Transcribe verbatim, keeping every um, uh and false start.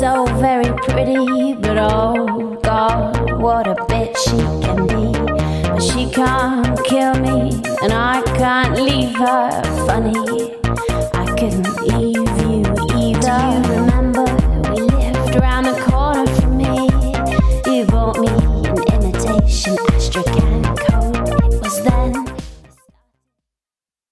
so very pretty, but oh God, what a bitch she can be. But she can't kill me, and I can't leave her. Funny, I couldn't